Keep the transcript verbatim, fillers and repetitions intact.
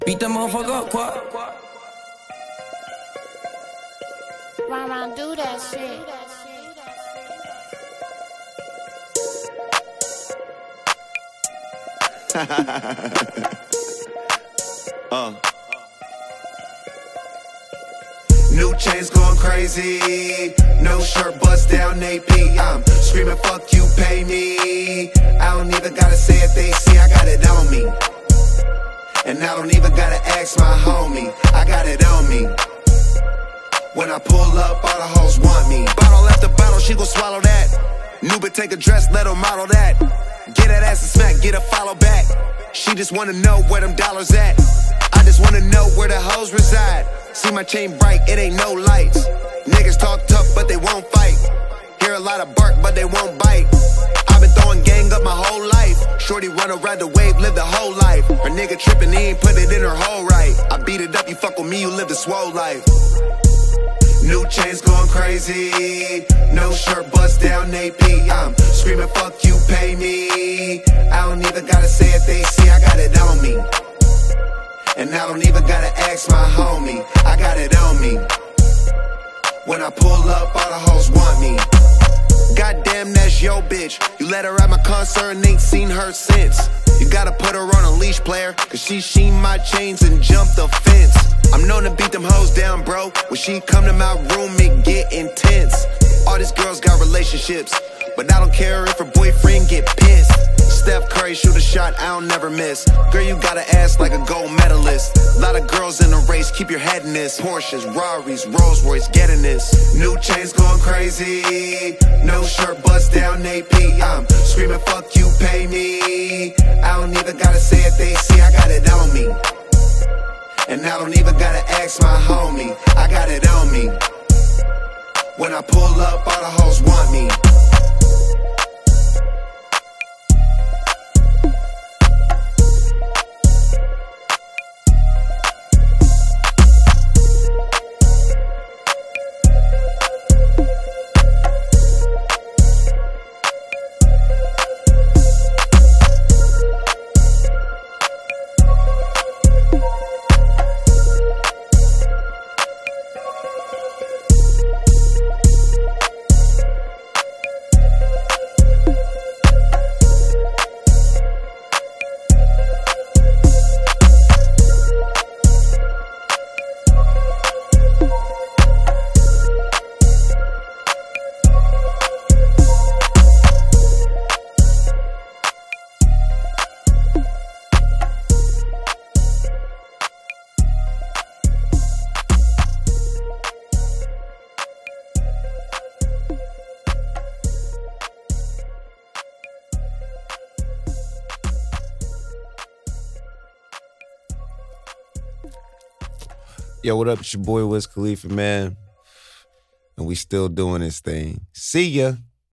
Beat that motherfucker up, quoi. Run around, do that shit. uh. New chains going crazy, no shirt bust down A P. I'm screaming fuck you, pay me. I don't even gotta say it, they see I got it on me. And I don't even gotta ask my homie, I got it on me. When I pull up, all the hoes want me. Bottle after bottle, she gon' swallow that. New but take a dress, let her model that. Get that ass and smack, get a follow back. She just wanna know where them dollars at. I just wanna know where the hoes reside. See my chain bright, it ain't no lights. Niggas talk tough, but they won't fight. Hear a lot of bark, but they won't bite. I've been throwing gang up my whole life. Shorty run around the wave, live the whole life. Her nigga trippin', he ain't put it in her hole right. I beat it up, you fuck with me, you live the swole life. New chains going crazy, no shirt bust down A P. I'm screaming fuck you, pay me. I don't even gotta say it, they see I got it on me. And I don't even gotta ask my homie, I got it on me. When I pull up, all the hoes want me. Goddamn, that's yo bitch. You let her at my concert and ain't seen her since. You gotta put her on a leash, player, cause she sheen my chains and jumped the fence. I'm known to beat them hoes down, bro. When she come to my room, it get intense. All these girls got relationships, but I don't care if her boyfriend get pissed. Steph Curry shoot a shot, I don't never miss. Girl, you got an ass like a gold medalist. Lot of girls in the race, keep your head in this. Porsches, Rarries, Rolls Royce, getting this. New chains going crazy, no shirt bust down A P. I'm screaming fuck you, pay me. I don't even gotta say it, they see I got it on me. And I don't even gotta ask my homie, I got it on me. When I pull up, all the hoes want me. Yo, what up? It's your boy Wiz Khalifa, man. And we still doing this thing. See ya.